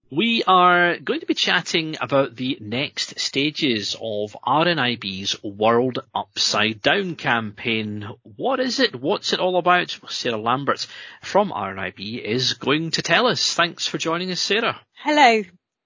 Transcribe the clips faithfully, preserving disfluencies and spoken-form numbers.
We are going to be chatting about the next stages of R N I B's World Upside Down campaign. What is it? What's it all about? Sarah Lambert from R N I B is going to tell us. Thanks for joining us, Sarah. Hello.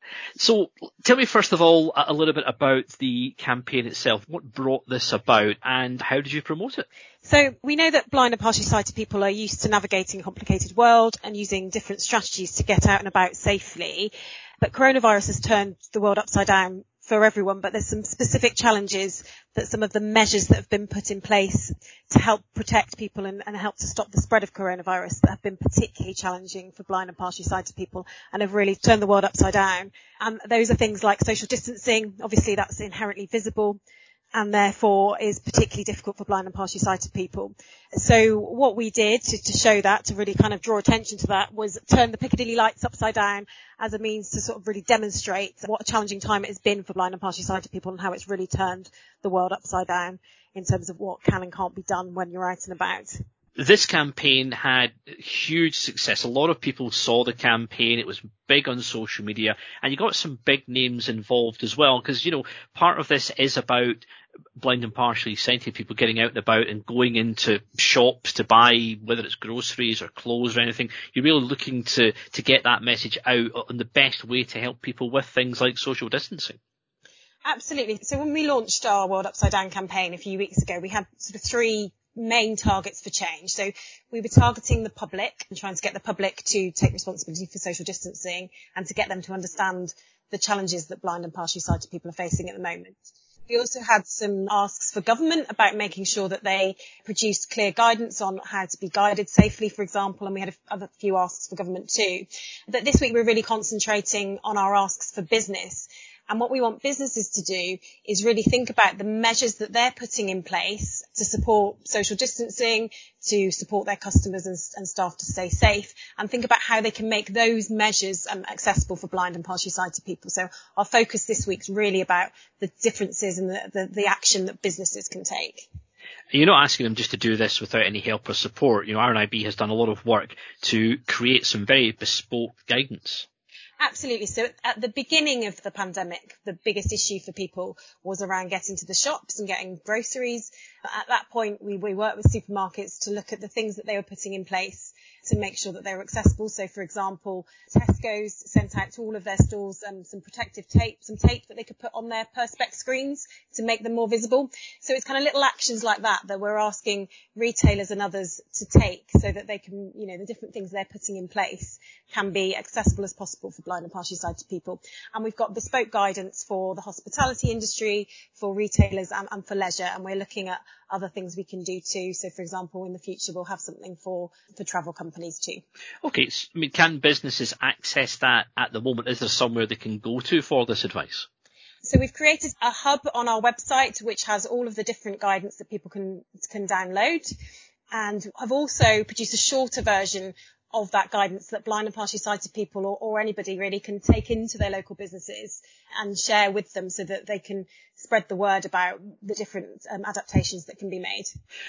So tell me first of all a little bit about the campaign itself. What brought this about and how did you promote it? So we know that blind and partially sighted people are used to navigating a complicated world and using different strategies to get out and about safely. But coronavirus has turned the world upside down for everyone, but there's some specific challenges that some of the measures that have been put in place to help protect people and, and help to stop the spread of coronavirus that have been particularly challenging for blind and partially sighted people and have really turned the world upside down. And those are things like social distancing. Obviously, that's inherently visible and therefore is particularly difficult for blind and partially sighted people. So what we did to, to show that, to really kind of draw attention to that, was turn the Piccadilly lights upside down as a means to sort of really demonstrate what a challenging time it has been for blind and partially sighted people and how it's really turned the world upside down in terms of what can and can't be done when you're out and about. This campaign had huge success. A lot of people saw the campaign. It was big on social media and you got some big names involved as well because, you know, part of this is about blind and partially sighted people getting out and about and going into shops to buy, whether it's groceries or clothes or anything. You're really looking to, to get that message out on the best way to help people with things like social distancing. Absolutely. So when we launched our World Upside Down campaign a few weeks ago, we had sort of three main targets for change. So we were targeting the public and trying to get the public to take responsibility for social distancing and to get them to understand the challenges that blind and partially sighted people are facing at the moment. We also had some asks for government about making sure that they produced clear guidance on how to be guided safely, for example, and we had a, a few asks for government too. But this week we're really concentrating on our asks for business. And what we want businesses to do is really think about the measures that they're putting in place to support social distancing, to support their customers and, and staff to stay safe, and think about how they can make those measures um, accessible for blind and partially sighted people. So our focus this week is really about the differences and the, the, the action that businesses can take. You're not asking them just to do this without any help or support. You know, R N I B has done a lot of work to create some very bespoke guidance. Absolutely. So at the beginning of the pandemic, the biggest issue for people was around getting to the shops and getting groceries. At that point, we, we worked with supermarkets to look at the things that they were putting in place to make sure that they were accessible. So, for example, Tesco's sent out to all of their stores um, some protective tape, some tape that they could put on their Perspex screens to make them more visible. So it's kind of little actions like that that we're asking retailers and others to take so that they can, you know, the different things they're putting in place can be accessible as possible for blind and partially sighted people. And we've got bespoke guidance for the hospitality industry, for retailers and, and for leisure. And we're looking at other things we can do too. So, for example, in the future, we'll have something for, for travel companies too. Okay. So, I mean, can businesses access that at the moment? Is there somewhere they can go to for this advice? So we've created a hub on our website, which has all of the different guidance that people can, can download. And I've also produced a shorter version of that guidance that blind and partially sighted people or, or anybody really can take into their local businesses and share with them so that they can spread the word about the different um, adaptations that can be made.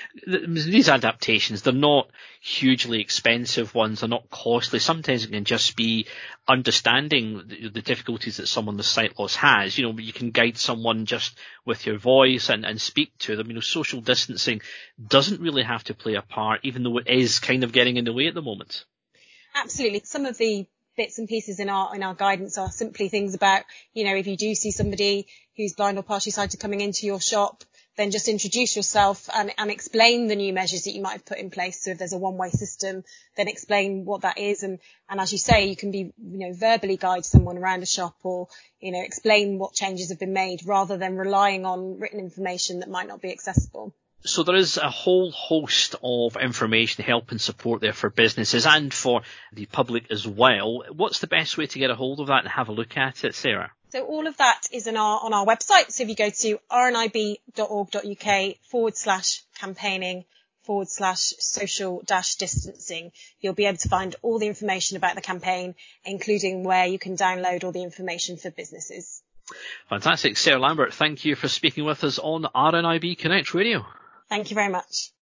These adaptations, they're not hugely expensive ones, they're not costly. Sometimes it can just be understanding the, the difficulties that someone with sight loss has. You know, you can guide someone just with your voice and, and speak to them. You know, social distancing doesn't really have to play a part, even though it is kind of getting in the way at the moment. Absolutely. Some of the bits and pieces in our in our guidance are simply things about, you know, if you do see somebody who's blind or partially sighted coming into your shop, then just introduce yourself and, and explain the new measures that you might have put in place. So if there's a one-way system, then explain what that is. And, and as you say, you can be, you know, verbally guide someone around a shop or, you know, explain what changes have been made rather than relying on written information that might not be accessible. So there is a whole host of information, help and support there for businesses and for the public as well. What's the best way to get a hold of that and have a look at it, Sarah? So all of that is in our, on our website. So if you go to rnib.org.uk forward slash campaigning forward slash social dash distancing, you'll be able to find all the information about the campaign, including where you can download all the information for businesses. Fantastic. Sarah Lambert, thank you for speaking with us on R N I B Connect Radio. Thank you very much.